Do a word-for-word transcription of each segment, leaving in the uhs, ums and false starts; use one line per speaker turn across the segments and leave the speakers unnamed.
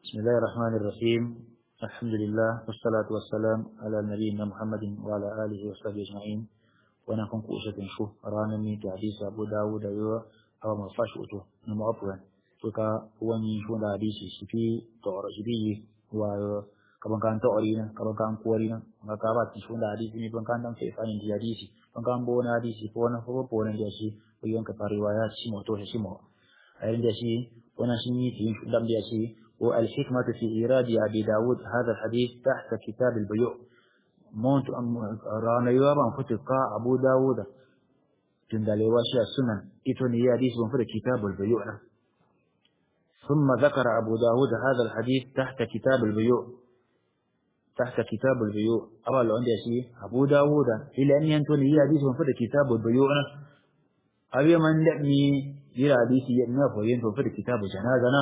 بسم الله الرحمن الرحيم. الحمد لله والصلاة والسلام على نبينا محمد وعلى آله وصحبه أجمعين. ونكون كوشة شو رانا مي حديث أبو داود أيوة أو ما فاش أتو نما أبوان فكا واني شو دا حديث سفي تورج بي و كمان كان تورينا كمان كان كورينا ما كابات شو دا حديث مي كمان كان في فاني دي حديث كمان كان بونا حديث بونا هو بونا دي شيء ويوم كباريوايات شيء موتو شيء مو أين دي شيء وانا شيء في دم دي شيء. والحكمة في إيراد أبي داود هذا الحديث تحت كتاب البيوع مونت رانا يوابا فتقى أبو داود تندالي واشي السنن إتوني حديث من كتاب البيوع. ثم ذكر أبو داود هذا الحديث تحت كتاب البيوع تحت كتاب البيوع أولا عندي شيء أبو داود إلى أن ينتوني حديث من كتاب البيوع أبي من لأني إلى حديث يأنف وينتون في كتاب جنازنا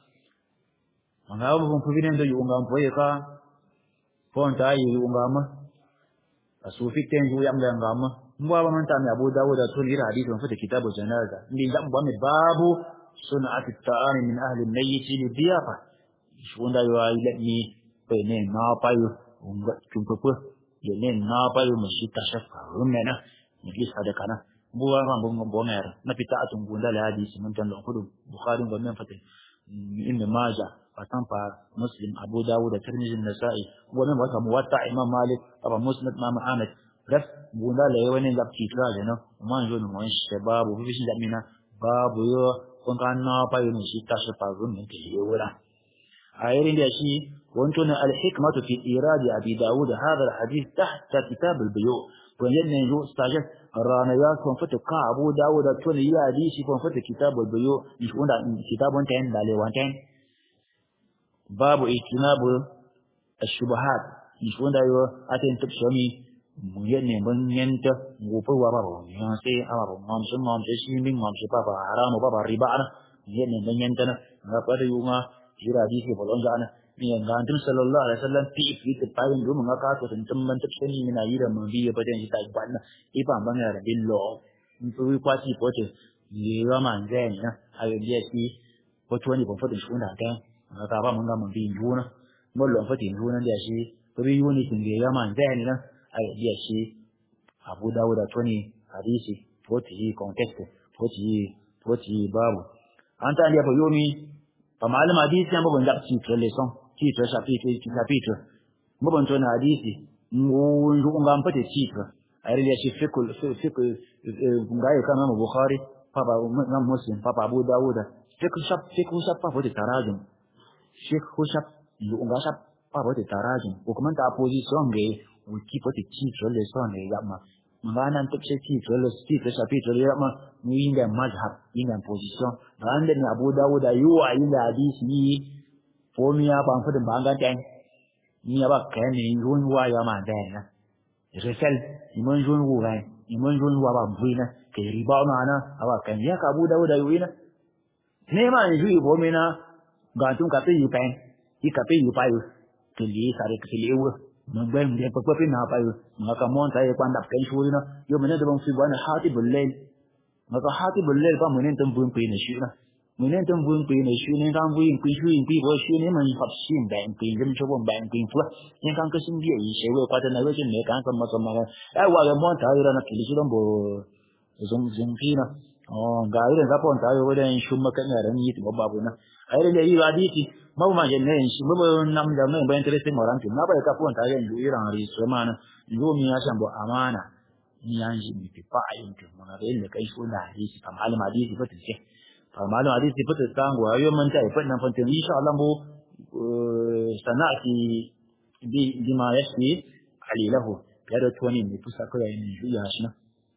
mangabu mfuvine ndo yunga mpoyeka ponta yunga ma asufi tenju yanga ngama mbwa manta mi Abu Dawud atulira hadithi mfuta kitabu janaza ndi jambo ame babu sun'at at-ta'am min ahli al-mayyit li-diyafa shunda yo ile ni pene na payo unga chumpopo yene na payo mshita shafa rumena ni sadaka na mbwa mambo ngomera napita atungunda la hadithi mtando kudu Bukhari ngomem fate Ibn Majah فتنفع مسلم أبو داود الترمذي النسائي ومن وقت موطأ إمام مالك أبو مسلم إمام أحمد رف بونا ليوانين لاب تيتراج هنا وما نجون من الشباب وفي بيش نجمنا باب يو كان نابا ينشي تشفى من كيولا أيرين داشي وانتون الحكمة في إيراد أبي داود هذا الحديث تحت كتاب البيوع ويجدنا نجو استاجت رانيات فتقى أبو داود تون يا حديث فتق كتاب البيوع يشون كتاب وانتين دالي وانتين باب اجتناب الشبهات يشون دايو اتين تبشمي ميني من ينت غوفو بابا يانسي ابا مامش مامش شيمين مامش بابا حرام بابا ربا ميني من ينتنا غفر يوما جرا دي في بولون جانا مي غانتم صلى الله عليه وسلم في في تباين دوم غاكا تو تنتم من تبشمي من ايرا من بي بدن جتا بان ايبا بان بالله نتوي قاسي بوتي يما زين اي دي سي بوتوني بوفدن شونا كان ka ba mun ga mun bin juna mun lo fatin juna da shi to bi yuni kin ga yama zai ne ai da shi Abu Dawud twenty hadisi forty context forty forty babu anta ne ba yomi fa malama hadisi an babun da ci to leson ci to shafi to ci shafi to mun ban to na hadisi mun ju ngam fate ci to ai da shi fikul fikul ngai kana mu Bukhari fa ba Muslim fa Abu Dawud fikul shaf fikul shaf fa fate tarajum Sheikh Hushab yunga shab pabo te tarajin hukuman ta position ge wiki pote chi trole songe yama ngana ntepse chi trole sti te shapi trole yama muinga mazhab inga position bande ni Abu Dawud ayu ayinda hadisi ni formia ba fude banga tan ni aba kan ni yun wa yama dana resel imon jun wa imon jun wa ba buina ke riba mana aba kan ya Abu Dawud ayu ina ne ma ni ju bomina gantung kata you pen, you kata you payu, kili sari kili ewe, mengben dia pergi na payu, maka mon saya pandap kain shuri na, yo mana tu bang sibuan hati belel, maka hati belel pa mana tu buin pin shuri na, mana tu buin pin shuri ni kan buin pin shuri pin buat shuri ni mana hab sim bang pin jam coba bang pin fua, ni kan kesim dia i sewe pada naga jen ni kan sama sama, eh wala mon saya na kili shuri bo zong zong pi na. Oh, gaya dan apa orang tahu ada yang cuma kena ada ni tu babu na. Akhirnya jadi hadisi, mau macam ni, mau enam jam ni, banyak terus orang tu. Napa kita pun tahu yang dulu orang hari semana, dulu ni asam buat amanah, ni anjing ni pakai itu. Maka ini kai sudah hadisi, pemahaman hadisi betul sih. Pemahaman hadisi betul sekarang gua ayo mencari pernah penting. InsyaAllah bu sanati di di mana sih alilahu. Ada tuan ini pusat kau ini dia asna.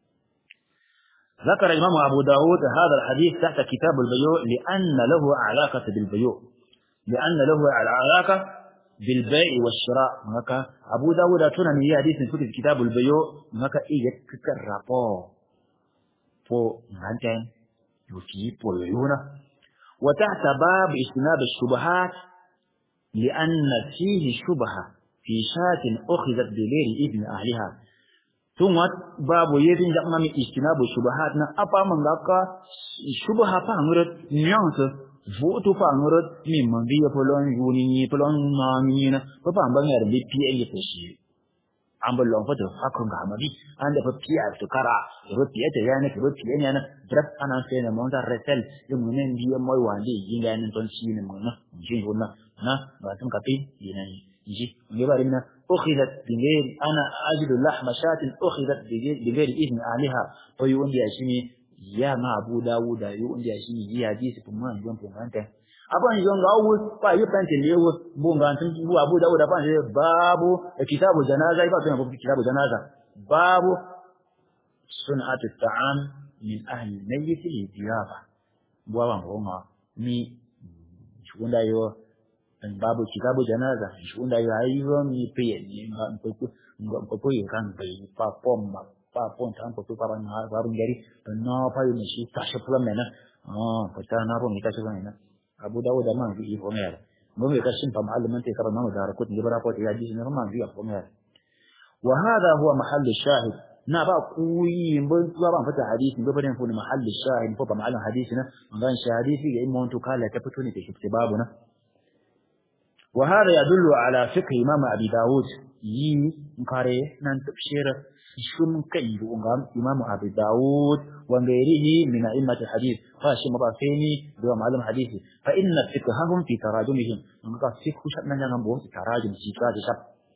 ذكر الإمام أبو داود هذا الحديث تحت كتاب البيوع لأن له علاقة بالبيوع لأن له علاقة بالبيع والشراء هكا أبو داود أتونا من حديث في كتاب البيوع هكا إيه كرابو فو نانتين يوتي بوليونا وتحت باب اجتناب الشبهات لأن فيه شبهة في شاة أخذت بغير إذن أهلها Tumat babu yedin jakna mi istinabu syubhat na apa mengaka syubha apa ngurut nuance votu fa ngoro mi mambi yo polon yuni polon mami na pa pa mbanga da bi piye to shi amba long fa to hakon ga mabi an da fa piya to kara ro piye ta yana ro piye ne na drap ana sai na monta resel yo mun ndi yo moy wandi yinga nan ton shi ne mun na ji wona na ba tun kapi yana ji ne ba rinna ukhidat bingir ana ajidu lahma shatin ukhidat bingir idni aliha to yo ndi ashini ya ma Abu Dawud yo ndi ashini ji hadisi kuma njon pungante aban jonga wu pa yo pante lewo bunga tun bu Abu Dawud pa babu kitabu janaza iba tuna kitabu janaza babu sun'at at-ta'am min ahli mayyit al-diyafa bwa ngoma ni shunda yo babu kitabu janaza shunda yo ayo ni pe ni ngoko ngoko yo kan bai pa pomma pa pon tan ko pa ban ha ba ngari no pa yo ni shi ta shepla mena oh pa ta na ro ni ta shepla mena Abu Dawud man fi Homer mo me kashin fa معلم انت كرنا مدار كنت جبر اكو يا دي نور man fi Homer وهذا هو محل الشاهد na ba kuyi mun zuwa ban fata hadisi ba bayan funi محل الشاهد ko ba معلم hadisina ngan hadisi ga imon to kala ta fito ne ta shi babu na وهذا يدل على فقه امام ابي داود yi kare nan tafsir shun kai ngam imam abi daud wa ghairihi min a'immat al-hadith fa shi mabafini da malum hadisi fa inna fiqhahum fi tarajumihim ngaka fiqhu shabna nan bo tarajum shi ka da shab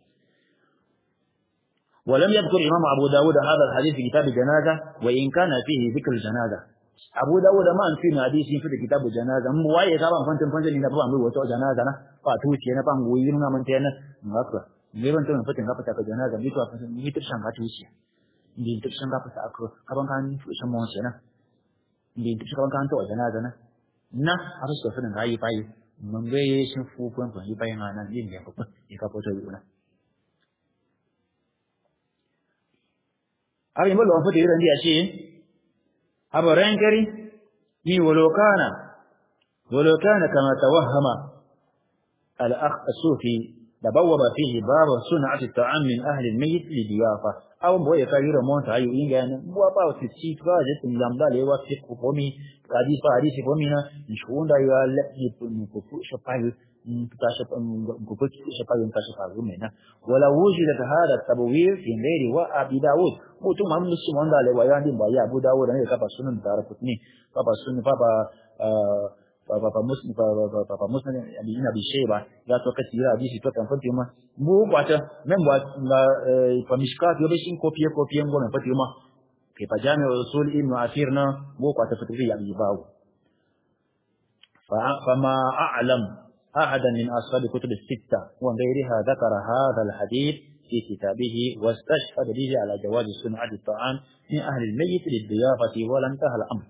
ولم يذكر امام ابو داود هذا الحديث في كتاب الجنازه وان كان فيه ذكر الجنازه ابو داود ما ان في حديث في كتاب الجنازه mu waye ka ban fantin fantin da ba mu wato janaza na fa tuci na ban goyi na man tayana ngaka ne ban tana fatin ka fata ka janaza ni to a fatin ni tishan ga tuci ni tishan ga fata aka kaban kan tushan mu ce na ni tishan kaban kan to janaza na na har su fadin rayi fayi mun ga shin fu kun kun yi bayan nan yin ya fa ya ka foto yi na abin mallan fata iran dia shi abaran kari ni walau kana walau kana kama tawahhama al-akh as-sufi dabawaba fihi bab sun'at at-ta'am min ahli al-mayyit li diyafa aw boye kayira monta ayu ingana bwa ba ti ci traje tin lamba le wa fi ko mi kadi fa hadisi ko mina nshunda ya lahi ni ko fu shapayu ta shapa ko ko shapayu ta shapayu mena wala wujidat hada tabwir fi ghairi wa abi daud mutum amma shi wanda le wa yandi ba ya abu daud ne ka ba sunan darqutni ka ba sunan fa ba Papa Muslim Papa Papa Muslim yani ina bisheba ya to kasi hadisi to kan fatima mu kwata men ba fa mishkat yo bishin kopiye kopiye ngona fatima ke pa jami rasul ibn asirna mu kwata fitri ya bawo fa fama a'lam ahadan min ashab kutub as-sitta wa ghayriha dhakara hadha al-hadith في كتابه واستشهد به على جواز صنع الطعام من أهل الميت للضيافة ولا انتهى الأمر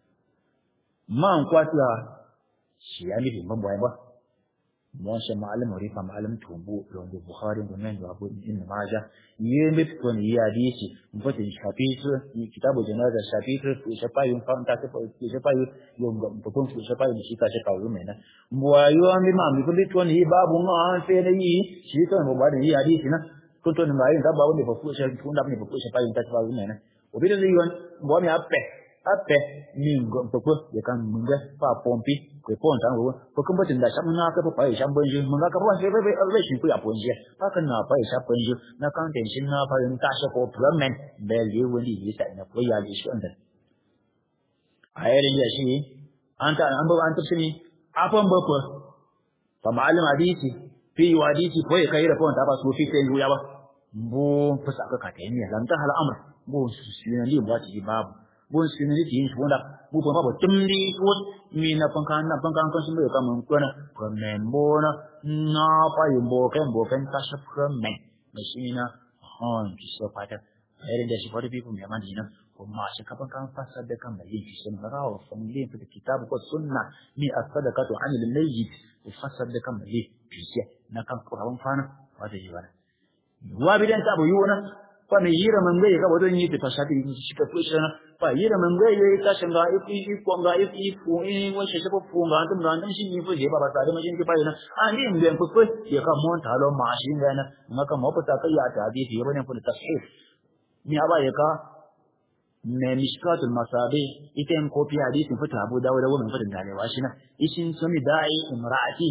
ما انقطع shi ya nufi ban bayan ba mun sha malamin rifa malamin tumbu don da bukhari da nan da abu ibn majah yi mit ko ni ya dishi mutum shafi su kitabu janaza shafi su shafa yun fa ta ta shafa yun ga mutum su shafa yun shi ta shafa yun mai na buwayo an bi ma mi ko to ni babu ma sai da yi shi to mu ba da yi hadisi na ko to ni mai da babu ne fa ku shafa kun da ne fa ku shafa yun ta shafa yun mai na obi da yi wan bo mi appe appe ni ngom to ko ya kan munga pa pompi ko pon tan wo ko kun batin da shamna ka fa pai sham banju mun ga ka ba sai bai alwai shi ku ya ponje pa kan na pai sha banju na kan tension na fa yin ta sha ko problem bel ye wani yi sai na ko ya ji shi andan ayarin ya shi anta an ba an tafsiri afan ba ko fa ma'alim hadisi fi hadisi ko kai da pon ta ba su fi sai ya ba bo fasa ka ka tayi ne lam ta hal amr bo su shi ne ba ti babu bon sini ni tin shunda bu ko ba tumli ko mi na pankan na pankan kan sumbe ka mun ko na ko membo na na pa yumbo kan bo kan ta shap ko men machina hon ki so pa ta ere da shi fodi people me mandina ko ma shi ka pankan fasa da kan mai shi sun ga wa family fi kitabu ko sunna ni as-sadaqatu 'anil mayyit fasa da kan mai shi na kan ko hawan fana wata yi bana wa bidan ta bu yuna fa mai yira man gai ka wadon yi ta shafi shi ka fushi na fa yira man gai yayi ta shanga ifi ko ga ifi fu in wa shi ko fu ga tun ga nan shi ni fu je ba ba ta da majin ki fa yana an din ben fu fu ya ka mon ta lo ma shi ga na maka mo ta kai ya ta bi ya bane fu tafsir ni aba ya ka من مشكات المصابيح يتم كوبي حديث فتح أبو داود ومن فتح دالي واشنا إيشين سمي داعي امرأته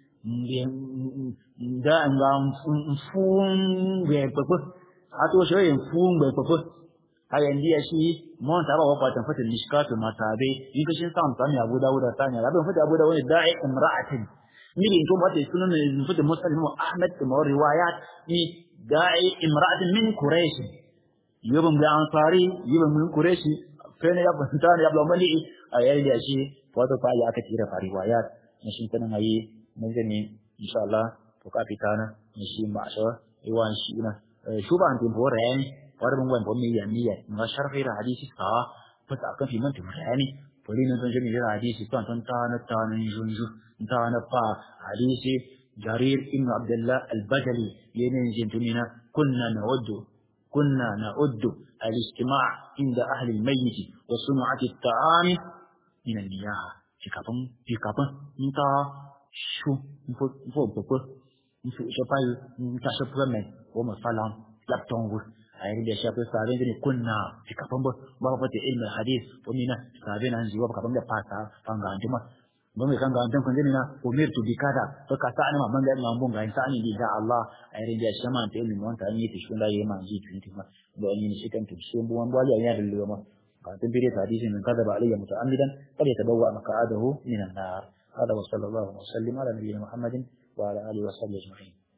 دا نغام فون بيبقى أتو شوي فون بيبقى هاي عندي أشي ما تابع وقت فتح مشكات المصابيح يمكن سام سامي أبو داود ثانية لكن فتح أبو داود داعي امرأته مين ينتم فتح سنن فتح مسلم أحمد كما روايات داعي امرأة من قريش يوم الأنصاري يوم من قريش فين يبغى ثاني يبغى ملئ أيام دي أشي فاتو فاي أكثر في روايات نشين تنا هاي نجني إن شاء الله فكابيتانا نشين معشرة إيوان شينا شو بعندهم فوراني فارم وين بومي يمية ما شرف غير حديث صح فتأكل في من تمراني فلين نجني غير حديث تان تان تان تان يجونجو تان با حديث جرير ابن عبد الله البجلي ينزل تمنا كنا نود كنا نعد الاجتماع عند أهل الميت وصنعة الطعام من المياه جكابن جكابن انت شو نفو نفو بكو نفو شفاي نتشفرمن ومسلام لابتونغ أيضا بيشاف سابين كني كنا جكابن بابا علم الحديث ومنا سابين عن جواب كابن بحثا فانغانجما Bami kan ga antan kunjini na umirtu bikada to ka sa ma banga ina mbon ga insani bi da Allah ai rin da shama ta ilmi wanta an yi tishun da yayi manji tunti ma da yin shi kan tishun shi buwan bali ya da luma ka tan bire ta hadisi min kadaba alayya muta'ammidan kada tabawwa maq'adahu min an-nar hada wa sallallahu wa sallim ala nabiyyina muhammadin wa ala alihi wa sahbihi ajma'in